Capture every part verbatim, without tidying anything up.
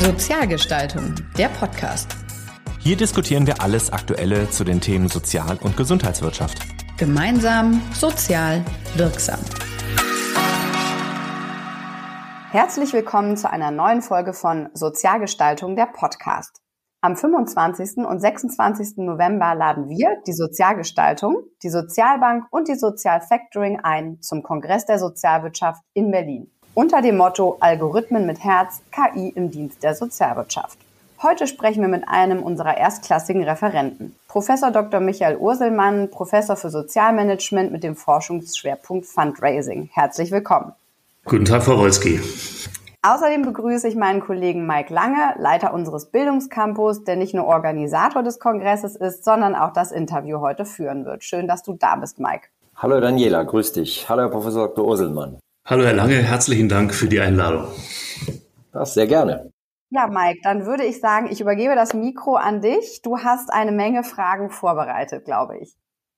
Sozialgestaltung, der Podcast. Hier diskutieren wir alles Aktuelle zu den Themen Sozial- und Gesundheitswirtschaft. Gemeinsam, sozial, wirksam. Herzlich willkommen zu einer neuen Folge von Sozialgestaltung, der Podcast. Am fünfundzwanzigsten und sechsundzwanzigsten November laden wir, die Sozialgestaltung, die Sozialbank und die Sozial Factoring ein zum Kongress der Sozialwirtschaft in Berlin. Unter dem Motto Algorithmen mit Herz, K I im Dienst der Sozialwirtschaft. Heute sprechen wir mit einem unserer erstklassigen Referenten. Professor Doktor Michael Urselmann, Professor für Sozialmanagement mit dem Forschungsschwerpunkt Fundraising. Herzlich willkommen. Guten Tag, Frau Wolski. Außerdem begrüße ich meinen Kollegen Mike Lange, Leiter unseres Bildungscampus, der nicht nur Organisator des Kongresses ist, sondern auch das Interview heute führen wird. Schön, dass du da bist, Mike. Hallo Daniela, grüß dich. Hallo Herr Professor Doktor Urselmann. Hallo Herr Lange, herzlichen Dank für die Einladung. Ja, sehr gerne. Ja, Mike, dann würde ich sagen, ich übergebe das Mikro an dich. Du hast eine Menge Fragen vorbereitet, glaube ich.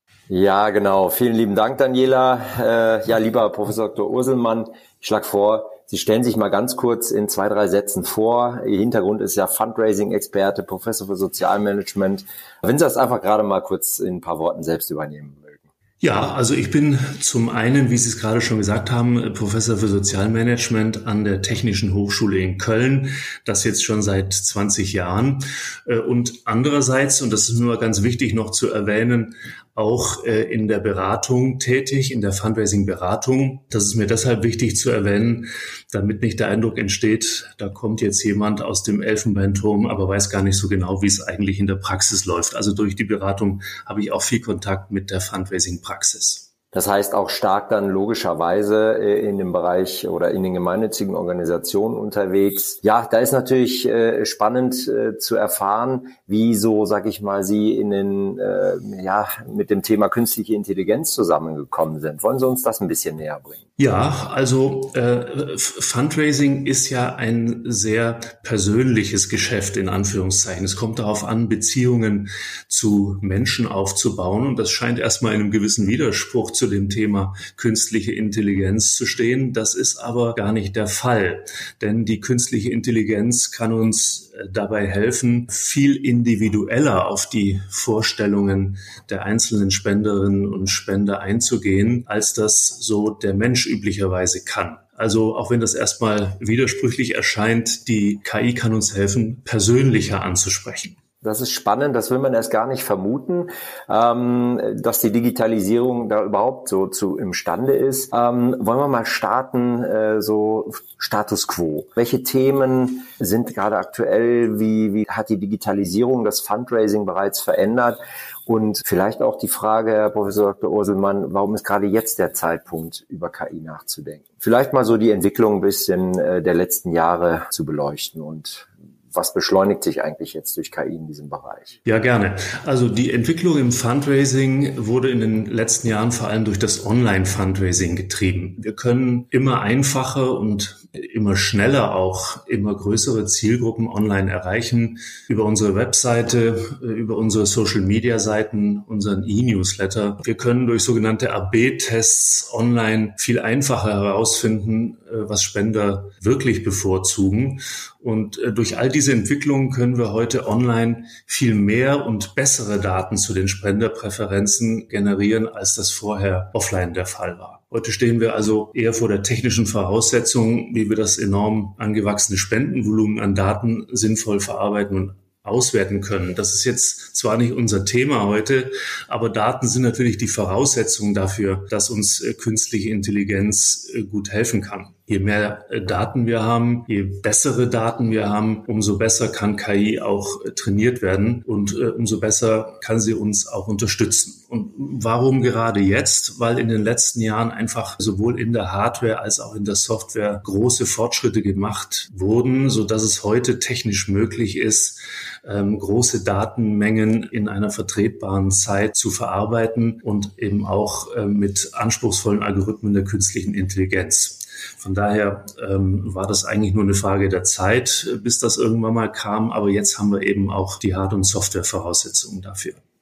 Ja, genau. Vielen lieben Dank, Daniela. Äh, ja, lieber Professor Doktor Urselmann, ich schlage vor, Sie stellen sich mal ganz kurz in zwei, drei Sätzen vor. Ihr Hintergrund ist ja Fundraising-Experte, Professor für Sozialmanagement. Wenn Sie das einfach gerade mal kurz in ein paar Worten selbst übernehmen mögen. Ja, also ich bin zum einen, wie Sie es gerade schon gesagt haben, Professor für Sozialmanagement an der Technischen Hochschule in Köln, das jetzt schon seit zwanzig Jahren. Und andererseits, und das ist nur ganz wichtig noch zu erwähnen, auch in der Beratung tätig, in der Fundraising-Beratung. Das ist mir deshalb wichtig zu erwähnen, damit nicht der Eindruck entsteht, da kommt jetzt jemand aus dem Elfenbeinturm, aber weiß gar nicht so genau, wie es eigentlich in der Praxis läuft. Also durch die Beratung habe ich auch viel Kontakt mit der Fundraising-Praxis. Das heißt auch stark dann logischerweise in dem Bereich oder in den gemeinnützigen Organisationen unterwegs. Ja, da ist natürlich äh, spannend äh, zu erfahren, wie so, sag ich mal, Sie in den, äh, ja, mit dem Thema künstliche Intelligenz zusammengekommen sind. Wollen Sie uns das ein bisschen näher bringen? Ja, also äh, Fundraising ist ja ein sehr persönliches Geschäft in Anführungszeichen. Es kommt darauf an, Beziehungen zu Menschen aufzubauen, und das scheint erstmal in einem gewissen Widerspruch zu dem Thema künstliche Intelligenz zu stehen. Das ist aber gar nicht der Fall, denn die künstliche Intelligenz kann uns dabei helfen, viel individueller auf die Vorstellungen der einzelnen Spenderinnen und Spender einzugehen, als das so der Mensch üblicherweise kann. Also auch wenn das erstmal widersprüchlich erscheint, die K I kann uns helfen, persönlicher anzusprechen. Das ist spannend, das will man erst gar nicht vermuten, ähm, dass die Digitalisierung da überhaupt so zu imstande ist. Ähm, wollen wir mal starten, äh, so Status Quo. Welche Themen sind gerade aktuell? Wie, wie hat die Digitalisierung das Fundraising bereits verändert? Und vielleicht auch die Frage, Herr Professor Doktor Urselmann, warum ist gerade jetzt der Zeitpunkt, über K I nachzudenken? Vielleicht mal so die Entwicklung ein bisschen äh, der letzten Jahre zu beleuchten und was beschleunigt sich eigentlich jetzt durch K I in diesem Bereich? Ja, gerne. Also die Entwicklung im Fundraising wurde in den letzten Jahren vor allem durch das Online-Fundraising getrieben. Wir können immer einfacher und immer schneller auch immer größere Zielgruppen online erreichen über unsere Webseite, über unsere Social-Media-Seiten, unseren E-Newsletter. Wir können durch sogenannte A B Tests online viel einfacher herausfinden, was Spender wirklich bevorzugen. Und durch all diese Entwicklungen können wir heute online viel mehr und bessere Daten zu den Spenderpräferenzen generieren, als das vorher offline der Fall war. Heute stehen wir also eher vor der technischen Voraussetzung, wie wir das enorm angewachsene Spendenvolumen an Daten sinnvoll verarbeiten und auswerten können. Das ist jetzt zwar nicht unser Thema heute, aber Daten sind natürlich die Voraussetzung dafür, dass uns künstliche Intelligenz gut helfen kann. Je mehr Daten wir haben, je bessere Daten wir haben, umso besser kann K I auch trainiert werden und äh, umso besser kann sie uns auch unterstützen. Und warum gerade jetzt? Weil in den letzten Jahren einfach sowohl in der Hardware als auch in der Software große Fortschritte gemacht wurden, so dass es heute technisch möglich ist, ähm, große Datenmengen in einer vertretbaren Zeit zu verarbeiten und eben auch äh, mit anspruchsvollen Algorithmen der künstlichen Intelligenz. Von daher ähm, war das eigentlich nur eine Frage der Zeit, bis das irgendwann mal kam. Aber jetzt haben wir eben auch die Hard- und Software-Voraussetzungen dafür.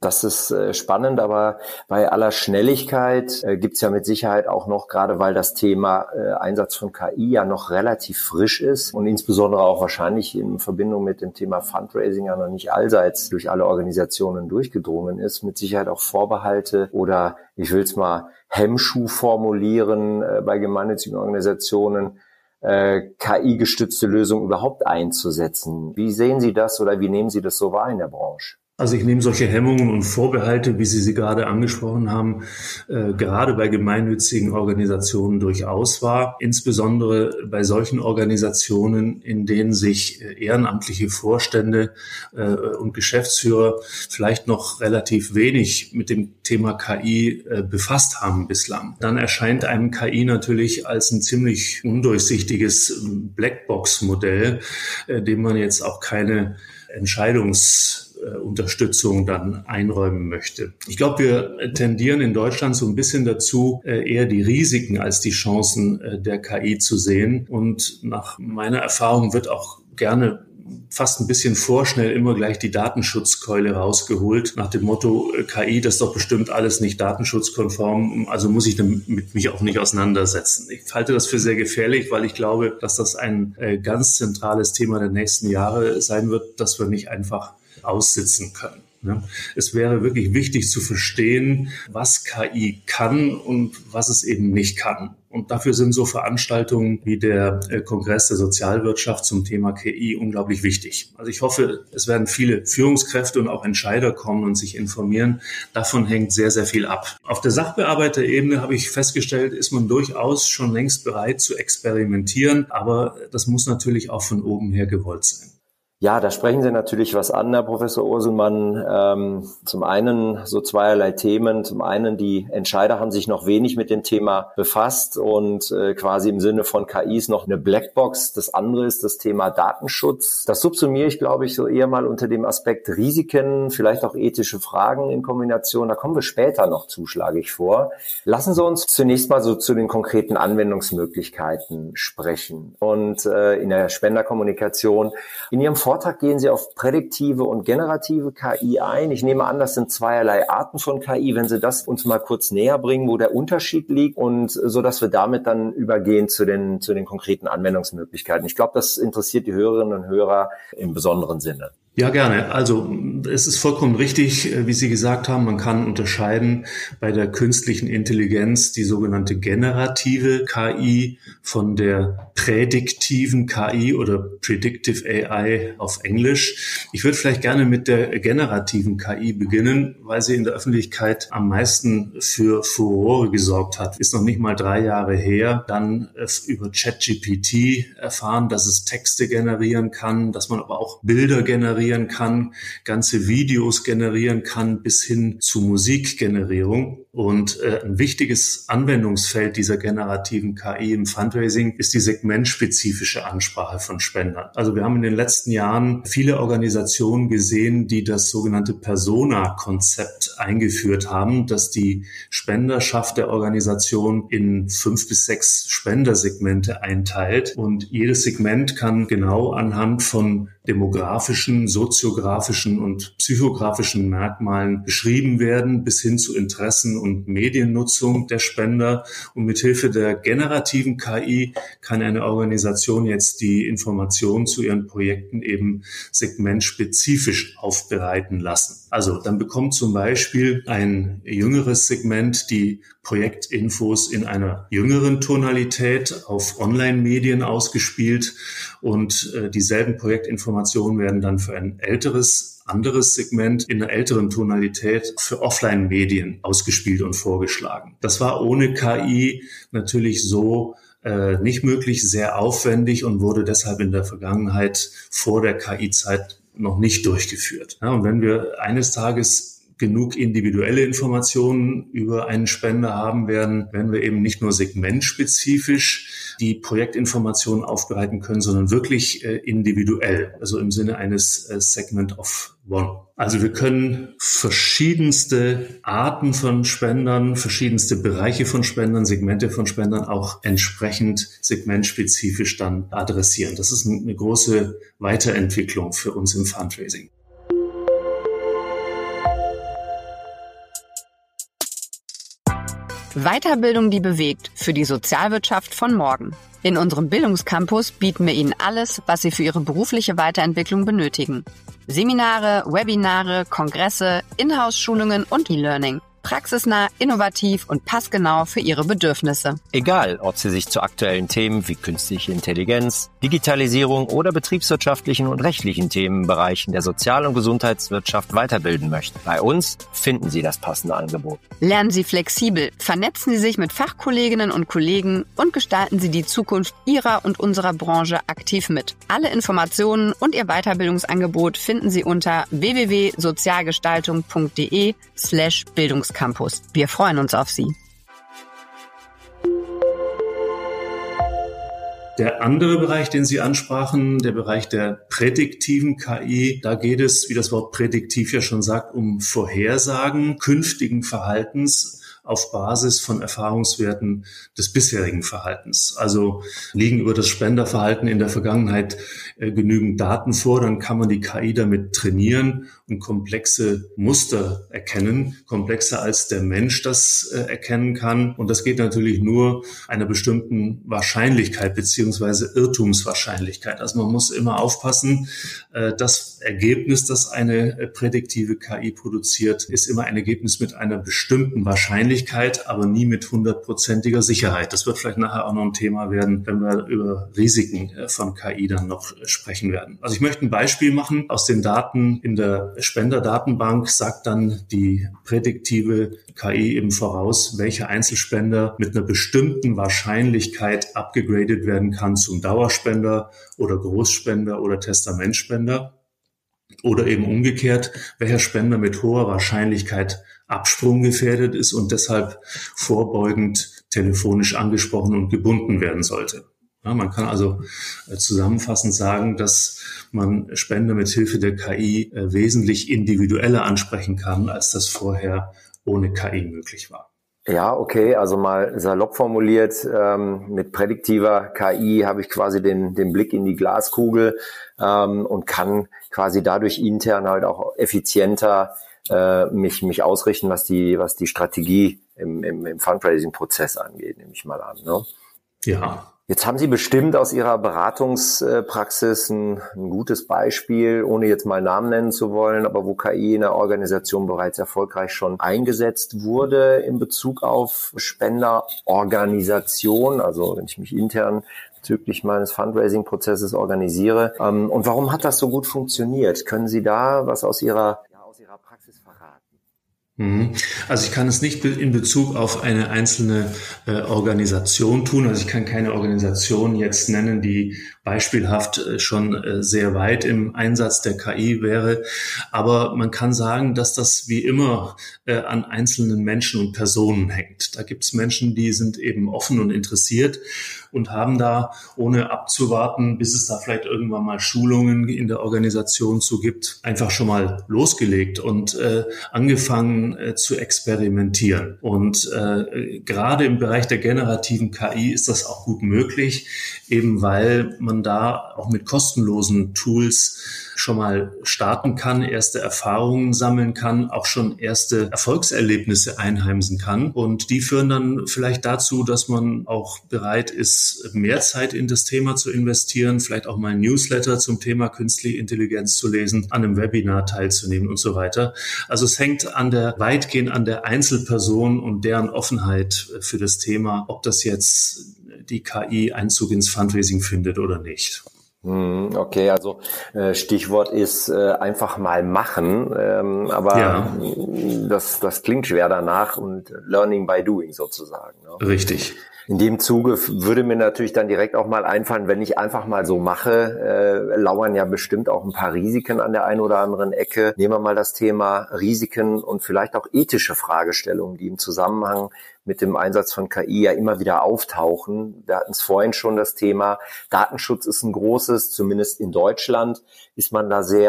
Das ist äh, spannend, aber bei aller Schnelligkeit äh, gibt's ja mit Sicherheit auch noch, gerade weil das Thema äh, Einsatz von K I ja noch relativ frisch ist und insbesondere auch wahrscheinlich in Verbindung mit dem Thema Fundraising ja noch nicht allseits durch alle Organisationen durchgedrungen ist, mit Sicherheit auch Vorbehalte oder, ich will es mal, Hemmschuh formulieren äh, bei gemeinnützigen Organisationen, äh, K I-gestützte Lösungen überhaupt einzusetzen. Wie sehen Sie das oder wie nehmen Sie das so wahr in der Branche? Also ich nehme solche Hemmungen und Vorbehalte, wie Sie sie gerade angesprochen haben, äh, gerade bei gemeinnützigen Organisationen durchaus wahr. Insbesondere bei solchen Organisationen, in denen sich äh, ehrenamtliche Vorstände äh, und Geschäftsführer vielleicht noch relativ wenig mit dem Thema K I äh, befasst haben bislang. Dann erscheint einem K I natürlich als ein ziemlich undurchsichtiges Blackbox-Modell, äh, dem man jetzt auch keine Entscheidungs Unterstützung dann einräumen möchte. Ich glaube, wir tendieren in Deutschland so ein bisschen dazu, eher die Risiken als die Chancen der K I zu sehen. Und nach meiner Erfahrung wird auch gerne fast ein bisschen vorschnell immer gleich die Datenschutzkeule rausgeholt, nach dem Motto, K I, das ist doch bestimmt alles nicht datenschutzkonform, also muss ich damit mich auch nicht auseinandersetzen. Ich halte das für sehr gefährlich, weil ich glaube, dass das ein ganz zentrales Thema der nächsten Jahre sein wird, dass wir nicht einfach aussitzen können. Es wäre wirklich wichtig zu verstehen, was K I kann und was es eben nicht kann. Und dafür sind so Veranstaltungen wie der Kongress der Sozialwirtschaft zum Thema K I unglaublich wichtig. Also ich hoffe, es werden viele Führungskräfte und auch Entscheider kommen und sich informieren. Davon hängt sehr, sehr viel ab. Auf der Sachbearbeiterebene habe ich festgestellt, ist man durchaus schon längst bereit zu experimentieren. Aber das muss natürlich auch von oben her gewollt sein. Ja, da sprechen Sie natürlich was an, Herr Professor Urselmann. Ähm, zum einen so zweierlei Themen. Zum einen, die Entscheider haben sich noch wenig mit dem Thema befasst und äh, quasi im Sinne von K Is noch eine Blackbox. Das andere ist das Thema Datenschutz. Das subsumiere ich, glaube ich, so eher mal unter dem Aspekt Risiken, vielleicht auch ethische Fragen in Kombination. Da kommen wir später noch zu, schlage ich vor. Lassen Sie uns zunächst mal so zu den konkreten Anwendungsmöglichkeiten sprechen. Und äh, in der Spenderkommunikation, in Ihrem Vortrag gehen Sie auf prädiktive und generative K I ein. Ich nehme an, das sind zweierlei Arten von K I. Wenn Sie das uns mal kurz näher bringen, wo der Unterschied liegt und so, dass wir damit dann übergehen zu den, zu den konkreten Anwendungsmöglichkeiten. Ich glaube, das interessiert die Hörerinnen und Hörer im besonderen Sinne. Ja, gerne. Also es ist vollkommen richtig, wie Sie gesagt haben, man kann unterscheiden bei der künstlichen Intelligenz die sogenannte generative K I von der prädiktiven K I oder Predictive A I auf Englisch. Ich würde vielleicht gerne mit der generativen K I beginnen, weil sie in der Öffentlichkeit am meisten für Furore gesorgt hat. Ist noch nicht mal drei Jahre her. Dann über ChatGPT erfahren, dass es Texte generieren kann, dass man aber auch Bilder generieren kann, ganze Videos generieren kann, bis hin zu Musikgenerierung. Und äh, ein wichtiges Anwendungsfeld dieser generativen K I im Fundraising ist die segmentspezifische Ansprache von Spendern. Also wir haben in den letzten Jahren viele Organisationen gesehen, die das sogenannte Persona-Konzept eingeführt haben, dass die Spenderschaft der Organisation in fünf bis sechs Spendersegmente einteilt. Und jedes Segment kann genau anhand von demografischen, soziografischen und psychografischen Merkmalen beschrieben werden, bis hin zu Interessen und Mediennutzung der Spender. Und mithilfe der generativen K I kann eine Organisation jetzt die Informationen zu ihren Projekten eben segmentspezifisch aufbereiten lassen. Also dann bekommt zum Beispiel ein jüngeres Segment die Projektinfos in einer jüngeren Tonalität auf Online-Medien ausgespielt und äh, dieselben Projektinformationen werden dann für ein älteres, anderes Segment in einer älteren Tonalität für Offline-Medien ausgespielt und vorgeschlagen. Das war ohne K I natürlich so äh, nicht möglich, sehr aufwendig und wurde deshalb in der Vergangenheit vor der K I-Zeit noch nicht durchgeführt. Ja, und wenn wir eines Tages genug individuelle Informationen über einen Spender haben werden, werden wir eben nicht nur segmentspezifisch die Projektinformationen aufbereiten können, sondern wirklich äh, individuell, also im Sinne eines äh, Segment of One. Also wir können verschiedenste Arten von Spendern, verschiedenste Bereiche von Spendern, Segmente von Spendern auch entsprechend segmentspezifisch dann adressieren. Das ist eine große Weiterentwicklung für uns im Fundraising. Weiterbildung, die bewegt, für die Sozialwirtschaft von morgen. In unserem Bildungscampus bieten wir Ihnen alles, was Sie für Ihre berufliche Weiterentwicklung benötigen. Seminare, Webinare, Kongresse, Inhouse-Schulungen und E-Learning. Praxisnah, innovativ und passgenau für Ihre Bedürfnisse. Egal, ob Sie sich zu aktuellen Themen wie künstliche Intelligenz, Digitalisierung oder betriebswirtschaftlichen und rechtlichen Themenbereichen der Sozial- und Gesundheitswirtschaft weiterbilden möchten. Bei uns finden Sie das passende Angebot. Lernen Sie flexibel, vernetzen Sie sich mit Fachkolleginnen und Kollegen und gestalten Sie die Zukunft Ihrer und unserer Branche aktiv mit. Alle Informationen und Ihr Weiterbildungsangebot finden Sie unter w w w punkt sozialgestaltung punkt d e slash Bildungscampus. Wir freuen uns auf Sie. Der andere Bereich, den Sie ansprachen, der Bereich der prädiktiven K I, da geht es, wie das Wort prädiktiv ja schon sagt, um Vorhersagen künftigen Verhaltens auf Basis von Erfahrungswerten des bisherigen Verhaltens. Also liegen über das Spenderverhalten in der Vergangenheit äh, genügend Daten vor, dann kann man die K I damit trainieren und komplexe Muster erkennen, komplexer als der Mensch das äh, erkennen kann. Und das geht natürlich nur einer bestimmten Wahrscheinlichkeit beziehungsweise Irrtumswahrscheinlichkeit. Also man muss immer aufpassen, äh, das Ergebnis, das eine äh, prädiktive K I produziert, ist immer ein Ergebnis mit einer bestimmten Wahrscheinlichkeit, aber nie mit hundertprozentiger Sicherheit. Das wird vielleicht nachher auch noch ein Thema werden, wenn wir über Risiken von K I dann noch sprechen werden. Also ich möchte ein Beispiel machen. Aus den Daten in der Spenderdatenbank sagt dann die prädiktive K I eben voraus, welcher Einzelspender mit einer bestimmten Wahrscheinlichkeit abgegradet werden kann zum Dauerspender oder Großspender oder Testamentspender. Oder eben umgekehrt, welcher Spender mit hoher Wahrscheinlichkeit absprunggefährdet ist und deshalb vorbeugend telefonisch angesprochen und gebunden werden sollte. Ja, man kann also zusammenfassend sagen, dass man Spender mit Hilfe der K I äh, wesentlich individueller ansprechen kann, als das vorher ohne K I möglich war. Ja, okay, also mal salopp formuliert, ähm, mit prädiktiver K I habe ich quasi den, den Blick in die Glaskugel ähm, und kann quasi dadurch intern halt auch effizienter äh, mich mich ausrichten, was die was die Strategie im, im, im Fundraising-Prozess angeht, nehme ich mal an. Ne? Ja. Jetzt haben Sie bestimmt aus Ihrer Beratungspraxis ein, ein gutes Beispiel, ohne jetzt mal Namen nennen zu wollen, aber wo K I in der Organisation bereits erfolgreich schon eingesetzt wurde in Bezug auf Spenderorganisation, also wenn ich mich intern bezüglich meines Fundraising-Prozesses organisiere. Und warum hat das so gut funktioniert? Können Sie da was aus Ihrer, ja, aus Ihrer Praxis verraten? Also ich kann es nicht in Bezug auf eine einzelne äh, Organisation tun. Also ich kann keine Organisation jetzt nennen, die beispielhaft äh, schon äh, sehr weit im Einsatz der K I wäre. Aber man kann sagen, dass das wie immer äh, an einzelnen Menschen und Personen hängt. Da gibt es Menschen, die sind eben offen und interessiert und haben da, ohne abzuwarten, bis es da vielleicht irgendwann mal Schulungen in der Organisation zu gibt, einfach schon mal losgelegt und äh, angefangen äh, zu experimentieren. Und äh, gerade im Bereich der generativen K I ist das auch gut möglich, eben weil man da auch mit kostenlosen Tools schon mal starten kann, erste Erfahrungen sammeln kann, auch schon erste Erfolgserlebnisse einheimsen kann. Und die führen dann vielleicht dazu, dass man auch bereit ist, mehr Zeit in das Thema zu investieren, vielleicht auch mal ein Newsletter zum Thema künstliche Intelligenz zu lesen, an einem Webinar teilzunehmen und so weiter. Also es hängt an der, weitgehend an der Einzelperson und deren Offenheit für das Thema, ob das jetzt die K I Einzug ins Fundraising findet oder nicht. Okay, also äh, Stichwort ist äh, einfach mal machen, ähm, aber ja. das, das klingt schwer danach und Learning by Doing sozusagen. Ne? Richtig. In dem Zuge würde mir natürlich dann direkt auch mal einfallen, wenn ich einfach mal so mache, äh, lauern ja bestimmt auch ein paar Risiken an der einen oder anderen Ecke. Nehmen wir mal das Thema Risiken und vielleicht auch ethische Fragestellungen, die im Zusammenhang mit dem Einsatz von K I ja immer wieder auftauchen. Wir hatten es vorhin schon, das Thema Datenschutz ist ein großes, zumindest in Deutschland ist man da sehr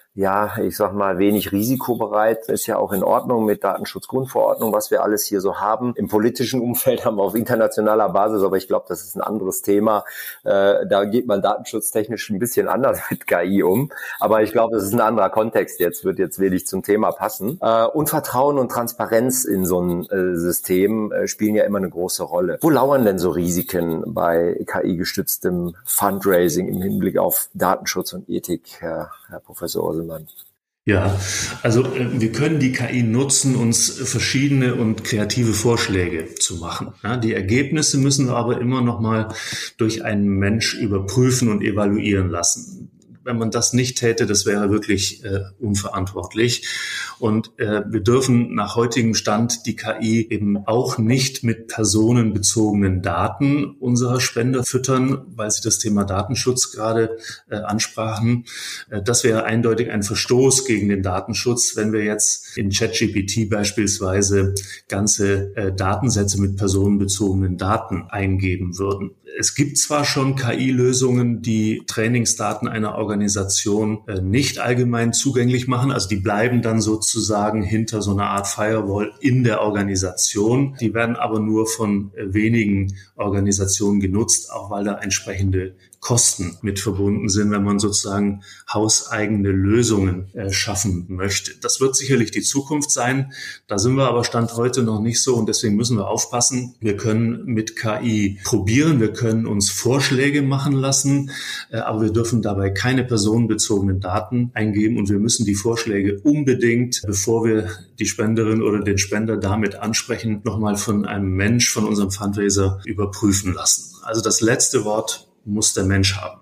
ja, ich sag mal, wenig risikobereit. Ist ja auch in Ordnung mit Datenschutzgrundverordnung, was wir alles hier so haben. Im politischen Umfeld haben wir auf internationaler Basis, aber ich glaube, das ist ein anderes Thema. Äh, da geht man datenschutztechnisch ein bisschen anders mit K I um. Aber ich glaube, das ist ein anderer Kontext jetzt, wird jetzt wenig zum Thema passen. Äh, und Vertrauen und Transparenz in so ein äh, System äh, spielen ja immer eine große Rolle. Wo lauern denn so Risiken bei K I-gestütztem Fundraising im Hinblick auf Datenschutz und Ethik, Herr, Herr Professor Orselmann? Ja, also wir können die K I nutzen, uns verschiedene und kreative Vorschläge zu machen. Ja, die Ergebnisse müssen wir aber immer noch mal durch einen Mensch überprüfen und evaluieren lassen. Wenn man das nicht täte, das wäre wirklich äh, unverantwortlich. Und äh, wir dürfen nach heutigem Stand die K I eben auch nicht mit personenbezogenen Daten unserer Spender füttern, weil Sie das Thema Datenschutz gerade äh, ansprachen. Äh, das wäre eindeutig ein Verstoß gegen den Datenschutz, wenn wir jetzt in ChatGPT beispielsweise ganze äh, Datensätze mit personenbezogenen Daten eingeben würden. Es gibt zwar schon K I-Lösungen, die Trainingsdaten einer Organisation äh, nicht allgemein zugänglich machen, also die bleiben dann sozusagen hinter so einer Art Firewall in der Organisation. Die werden aber nur von äh, wenigen Organisationen genutzt, auch weil da entsprechende Kosten mit verbunden sind, wenn man sozusagen hauseigene Lösungen äh, schaffen möchte. Das wird sicherlich die Zukunft sein. Da sind wir aber Stand heute noch nicht so und deswegen müssen wir aufpassen. Wir können mit K I probieren, wir können uns Vorschläge machen lassen, äh, aber wir dürfen dabei keine personenbezogenen Daten eingeben und wir müssen die Vorschläge unbedingt, bevor wir die Spenderin oder den Spender damit ansprechen, nochmal von einem Mensch, von unserem Fundraiser überprüfen lassen. Also das letzte Wort muss der Mensch haben.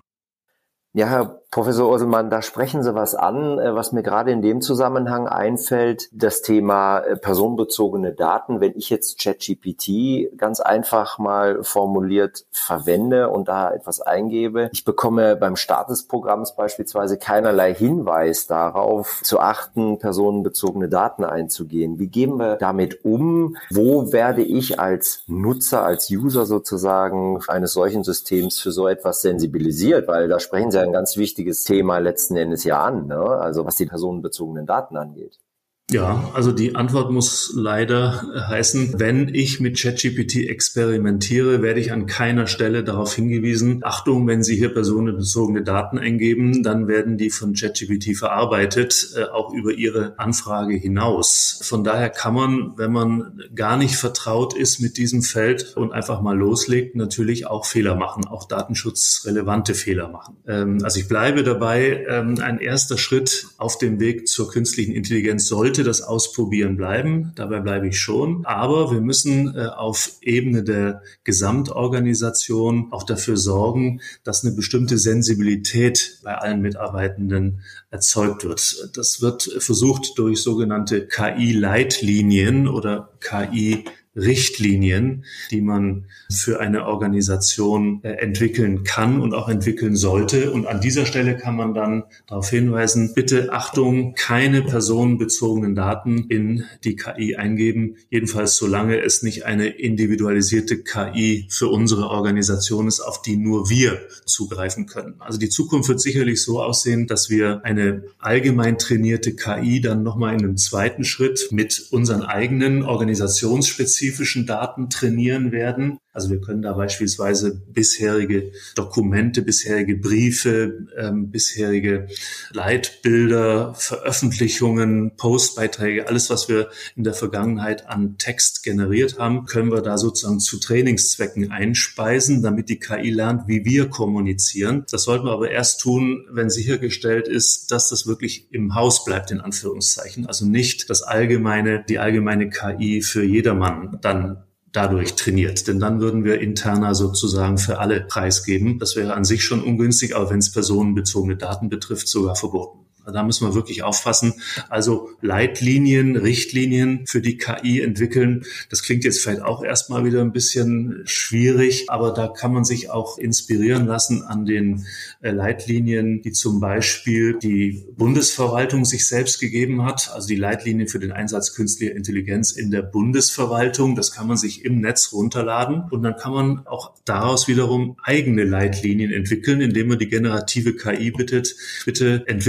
Ja, Herr Professor Orselmann, da sprechen Sie was an, was mir gerade in dem Zusammenhang einfällt, das Thema personenbezogene Daten. Wenn ich jetzt ChatGPT ganz einfach mal formuliert verwende und da etwas eingebe, ich bekomme beim Start des Programms beispielsweise keinerlei Hinweis darauf, zu achten, personenbezogene Daten einzugehen. Wie gehen wir damit um? Wo werde ich als Nutzer, als User sozusagen eines solchen Systems für so etwas sensibilisiert? Weil da sprechen Sie ein ganz wichtiges Thema letzten Endes ja an, ne? Also was die personenbezogenen Daten angeht. Ja, also die Antwort muss leider heißen, wenn ich mit ChatGPT experimentiere, werde ich an keiner Stelle darauf hingewiesen, Achtung, wenn Sie hier personenbezogene Daten eingeben, dann werden die von ChatGPT verarbeitet, äh, auch über Ihre Anfrage hinaus. Von daher kann man, wenn man gar nicht vertraut ist mit diesem Feld und einfach mal loslegt, natürlich auch Fehler machen, auch datenschutzrelevante Fehler machen. Ähm, also ich bleibe dabei, ähm, ein erster Schritt auf dem Weg zur künstlichen Intelligenz sollte das Ausprobieren bleiben, dabei bleibe ich schon. Aber wir müssen äh, auf Ebene der Gesamtorganisation auch dafür sorgen, dass eine bestimmte Sensibilität bei allen Mitarbeitenden erzeugt wird. Das wird versucht durch sogenannte K I-Leitlinien oder K I Richtlinien, die man für eine Organisation äh, entwickeln kann und auch entwickeln sollte. Und an dieser Stelle kann man dann darauf hinweisen, bitte Achtung, keine personenbezogenen Daten in die K I eingeben, jedenfalls solange es nicht eine individualisierte K I für unsere Organisation ist, auf die nur wir zugreifen können. Also die Zukunft wird sicherlich so aussehen, dass wir eine allgemein trainierte K I dann nochmal in einem zweiten Schritt mit unseren eigenen organisationsspezifischen Daten trainieren werden. Also wir können da beispielsweise bisherige Dokumente, bisherige Briefe, ähm, bisherige Leitbilder, Veröffentlichungen, Postbeiträge, alles, was wir in der Vergangenheit an Text generiert haben, können wir da sozusagen zu Trainingszwecken einspeisen, damit die K I lernt, wie wir kommunizieren. Das sollten wir aber erst tun, wenn sichergestellt ist, dass das wirklich im Haus bleibt, in Anführungszeichen. Also nicht das allgemeine, die allgemeine K I für jedermann dann dadurch trainiert. Denn dann würden wir interner sozusagen für alle preisgeben. Das wäre an sich schon ungünstig, aber wenn es personenbezogene Daten betrifft, sogar verboten. Da müssen wir wirklich aufpassen. Also Leitlinien, Richtlinien für die K I entwickeln. Das klingt jetzt vielleicht auch erstmal wieder ein bisschen schwierig, aber da kann man sich auch inspirieren lassen an den Leitlinien, die zum Beispiel die Bundesverwaltung sich selbst gegeben hat. Also die Leitlinien für den Einsatz künstlicher Intelligenz in der Bundesverwaltung. Das kann man sich im Netz runterladen und dann kann man auch daraus wiederum eigene Leitlinien entwickeln, indem man die generative K I bittet, bitte entwickle aus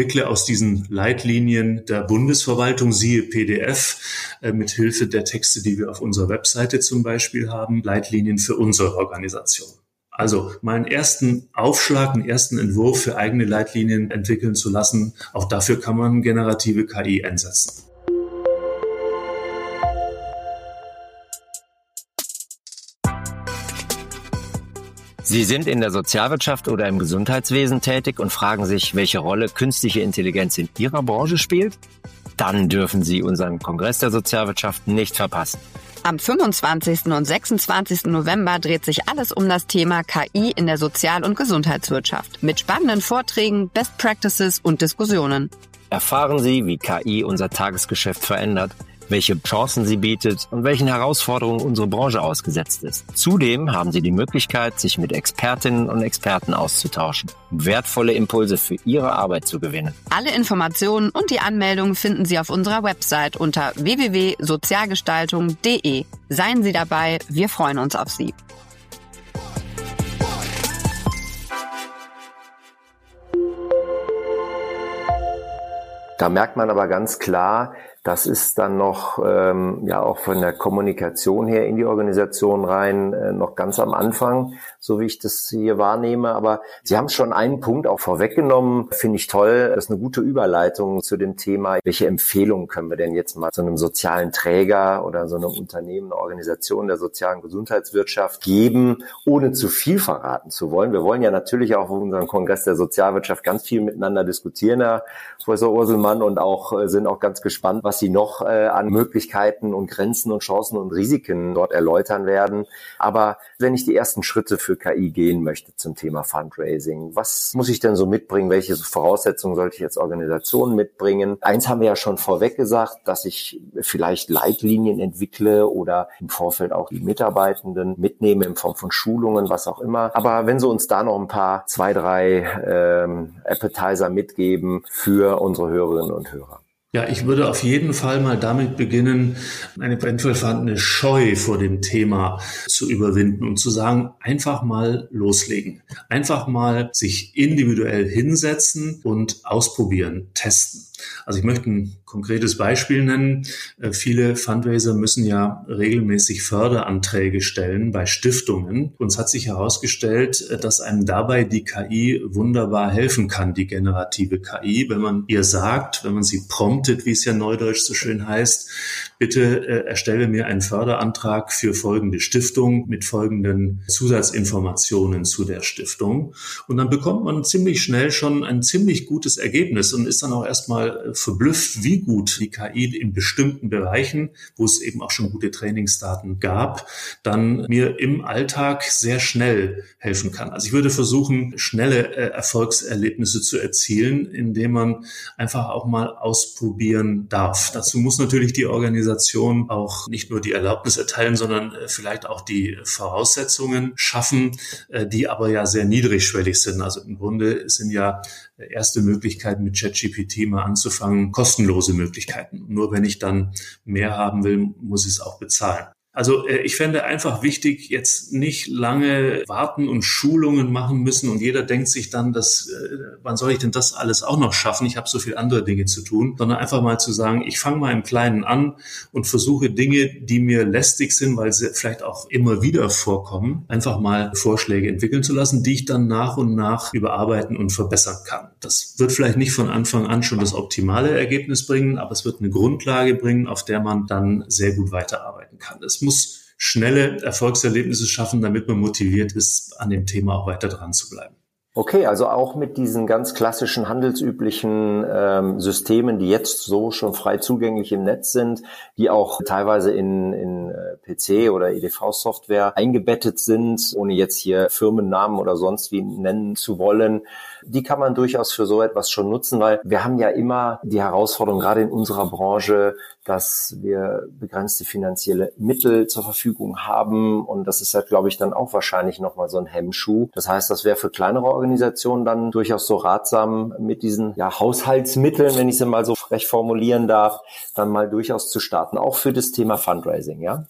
diesen Leitlinien der Bundesverwaltung, siehe P D F, äh, mit Hilfe der Texte, die wir auf unserer Webseite zum Beispiel haben, Leitlinien für unsere Organisation. Also mal einen ersten Aufschlag, einen ersten Entwurf für eigene Leitlinien entwickeln zu lassen, auch dafür kann man generative K I einsetzen. Sie sind in der Sozialwirtschaft oder im Gesundheitswesen tätig und fragen sich, welche Rolle künstliche Intelligenz in Ihrer Branche spielt? Dann dürfen Sie unseren Kongress der Sozialwirtschaft nicht verpassen. Am fünfundzwanzigsten und sechsundzwanzigsten November dreht sich alles um das Thema K I in der Sozial- und Gesundheitswirtschaft mit spannenden Vorträgen, Best Practices und Diskussionen. Erfahren Sie, wie K I unser Tagesgeschäft verändert, welche Chancen sie bietet und welchen Herausforderungen unsere Branche ausgesetzt ist. Zudem haben Sie die Möglichkeit, sich mit Expertinnen und Experten auszutauschen, um wertvolle Impulse für Ihre Arbeit zu gewinnen. Alle Informationen und die Anmeldung finden Sie auf unserer Website unter w w w punkt sozialgestaltung punkt d e. Seien Sie dabei, wir freuen uns auf Sie. Da merkt man aber ganz klar, das ist dann noch, ähm, ja auch von der Kommunikation her in die Organisation rein, äh, noch ganz am Anfang, so wie ich das hier wahrnehme. Aber Sie haben schon einen Punkt auch vorweggenommen, finde ich toll. Das ist eine gute Überleitung zu dem Thema, welche Empfehlungen können wir denn jetzt mal so einem sozialen Träger oder so einem Unternehmen, einer Organisation der sozialen Gesundheitswirtschaft geben, ohne zu viel verraten zu wollen. Wir wollen ja natürlich auch auf unserem Kongress der Sozialwirtschaft ganz viel miteinander diskutieren, Herr Professor Urselmann, und auch äh, sind auch ganz gespannt, was Sie noch äh, an Möglichkeiten und Grenzen und Chancen und Risiken dort erläutern werden. Aber wenn ich die ersten Schritte für K I gehen möchte zum Thema Fundraising, was muss ich denn so mitbringen? Welche Voraussetzungen sollte ich als Organisation mitbringen? Eins haben wir ja schon vorweg gesagt, dass ich vielleicht Leitlinien entwickle oder im Vorfeld auch die Mitarbeitenden mitnehme in Form von Schulungen, was auch immer. Aber wenn Sie uns da noch ein paar, zwei, drei ähm, Appetizer mitgeben für unsere Hörerinnen und Hörer. Ja, ich würde auf jeden Fall mal damit beginnen, eine eventuell vorhandene Scheu vor dem Thema zu überwinden und zu sagen, einfach mal loslegen. Einfach mal sich individuell hinsetzen und ausprobieren, testen. Also ich möchte ein konkretes Beispiel nennen. Viele Fundraiser müssen ja regelmäßig Förderanträge stellen bei Stiftungen. Und es hat sich herausgestellt, dass einem dabei die K I wunderbar helfen kann, die generative K I, wenn man ihr sagt, wenn man sie promptet, wie es ja neudeutsch so schön heißt, bitte äh, erstelle mir einen Förderantrag für folgende Stiftung mit folgenden Zusatzinformationen zu der Stiftung. Und dann bekommt man ziemlich schnell schon ein ziemlich gutes Ergebnis und ist dann auch erstmal verblüfft, wie gut die K I in bestimmten Bereichen, wo es eben auch schon gute Trainingsdaten gab, dann mir im Alltag sehr schnell helfen kann. Also ich würde versuchen, schnelle äh, Erfolgserlebnisse zu erzielen, indem man einfach auch mal ausprobieren darf. Dazu muss natürlich die Organisation auch nicht nur die Erlaubnis erteilen, sondern äh, vielleicht auch die Voraussetzungen schaffen, äh, die aber ja sehr niedrigschwellig sind. Also im Grunde sind ja erste Möglichkeiten mit ChatGPT mal anzufangen, kostenlose Möglichkeiten. Nur wenn ich dann mehr haben will, muss ich es auch bezahlen. Also ich fände einfach wichtig, jetzt nicht lange warten und Schulungen machen müssen und jeder denkt sich dann, dass, äh, wann soll ich denn das alles auch noch schaffen? Ich habe so viele andere Dinge zu tun, sondern einfach mal zu sagen, ich fange mal im Kleinen an und versuche Dinge, die mir lästig sind, weil sie vielleicht auch immer wieder vorkommen, einfach mal Vorschläge entwickeln zu lassen, die ich dann nach und nach überarbeiten und verbessern kann. Das wird vielleicht nicht von Anfang an schon das optimale Ergebnis bringen, aber es wird eine Grundlage bringen, auf der man dann sehr gut weiterarbeiten kann. Es muss schnelle Erfolgserlebnisse schaffen, damit man motiviert ist, an dem Thema auch weiter dran zu bleiben. Okay, also auch mit diesen ganz klassischen handelsüblichen ähm, Systemen, die jetzt so schon frei zugänglich im Netz sind, die auch teilweise in, in äh, P C oder E D V-Software eingebettet sind, ohne jetzt hier Firmennamen oder sonst wie nennen zu wollen, die kann man durchaus für so etwas schon nutzen, weil wir haben ja immer die Herausforderung, gerade in unserer Branche, dass wir begrenzte finanzielle Mittel zur Verfügung haben und das ist halt, glaube ich, dann auch wahrscheinlich nochmal so ein Hemmschuh. Das heißt, das wäre für kleinere Organisationen dann durchaus so ratsam, mit diesen ja, Haushaltsmitteln, wenn ich sie mal so frech formulieren darf, dann mal durchaus zu starten, auch für das Thema Fundraising, ja?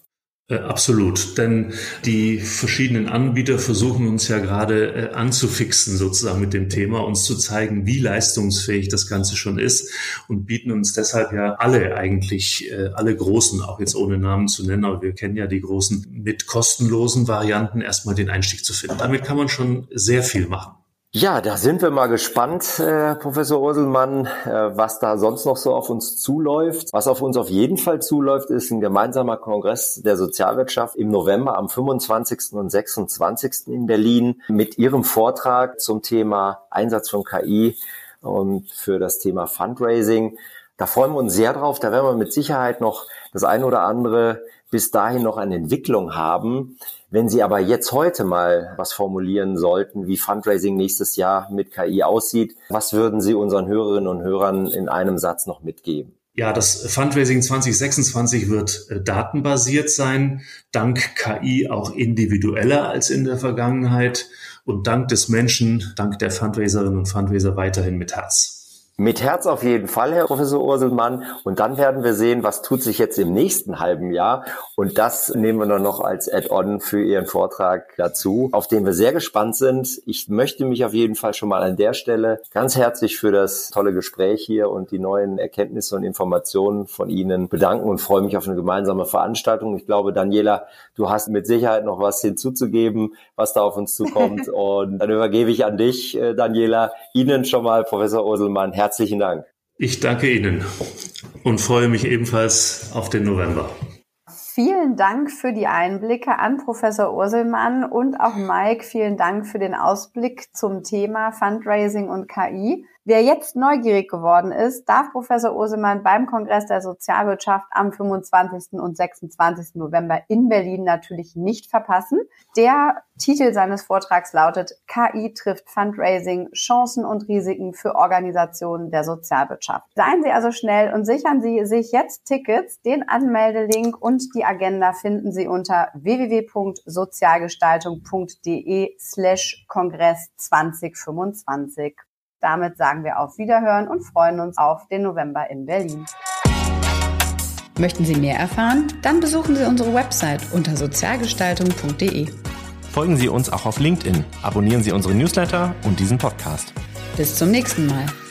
Äh, absolut, denn die verschiedenen Anbieter versuchen uns ja gerade äh, anzufixen sozusagen mit dem Thema, uns zu zeigen, wie leistungsfähig das Ganze schon ist und bieten uns deshalb ja alle eigentlich, äh, alle Großen, auch jetzt ohne Namen zu nennen, aber wir kennen ja die Großen, mit kostenlosen Varianten erstmal den Einstieg zu finden. Damit kann man schon sehr viel machen. Ja, da sind wir mal gespannt, äh, Professor Urselmann, äh, was da sonst noch so auf uns zuläuft. Was auf uns auf jeden Fall zuläuft, ist ein gemeinsamer Kongress der Sozialwirtschaft im November am fünfundzwanzigsten und sechsundzwanzigsten in Berlin mit Ihrem Vortrag zum Thema Einsatz von K I und für das Thema Fundraising. Da freuen wir uns sehr drauf. Da werden wir mit Sicherheit noch das ein oder andere bis dahin noch an Entwicklung haben. Wenn Sie aber jetzt heute mal was formulieren sollten, wie Fundraising nächstes Jahr mit K I aussieht, was würden Sie unseren Hörerinnen und Hörern in einem Satz noch mitgeben? Ja, das Fundraising zwanzig sechsundzwanzig wird äh, datenbasiert sein, dank K I auch individueller als in der Vergangenheit und dank des Menschen, dank der Fundraiserinnen und Fundraiser weiterhin mit Herz. Mit Herz auf jeden Fall, Herr Professor Urselmann. Und dann werden wir sehen, was tut sich jetzt im nächsten halben Jahr. Und das nehmen wir dann noch als Add-on für Ihren Vortrag dazu, auf den wir sehr gespannt sind. Ich möchte mich auf jeden Fall schon mal an der Stelle ganz herzlich für das tolle Gespräch hier und die neuen Erkenntnisse und Informationen von Ihnen bedanken und freue mich auf eine gemeinsame Veranstaltung. Ich glaube, Daniela, du hast mit Sicherheit noch was hinzuzugeben, was da auf uns zukommt. Und dann übergebe ich an dich, Daniela. Ihnen schon mal, Professor Urselmann, herzlichen Herzlichen Dank. Ich danke Ihnen und freue mich ebenfalls auf den November. Vielen Dank für die Einblicke an Professor Urselmann und auch Mike. Vielen Dank für den Ausblick zum Thema Fundraising und K I. Wer jetzt neugierig geworden ist, darf Professor Urselmann beim Kongress der Sozialwirtschaft am fünfundzwanzigsten und sechsundzwanzigsten November in Berlin natürlich nicht verpassen. Der Titel seines Vortrags lautet K I trifft Fundraising, Chancen und Risiken für Organisationen der Sozialwirtschaft. Seien Sie also schnell und sichern Sie sich jetzt Tickets. Den Anmeldelink und die Agenda finden Sie unter www.sozialgestaltung.de slash Kongress zwanzig fünfundzwanzig. Damit sagen wir auf Wiederhören und freuen uns auf den November in Berlin. Möchten Sie mehr erfahren? Dann besuchen Sie unsere Website unter sozialgestaltung punkt de. Folgen Sie uns auch auf LinkedIn, abonnieren Sie unsere Newsletter und diesen Podcast. Bis zum nächsten Mal.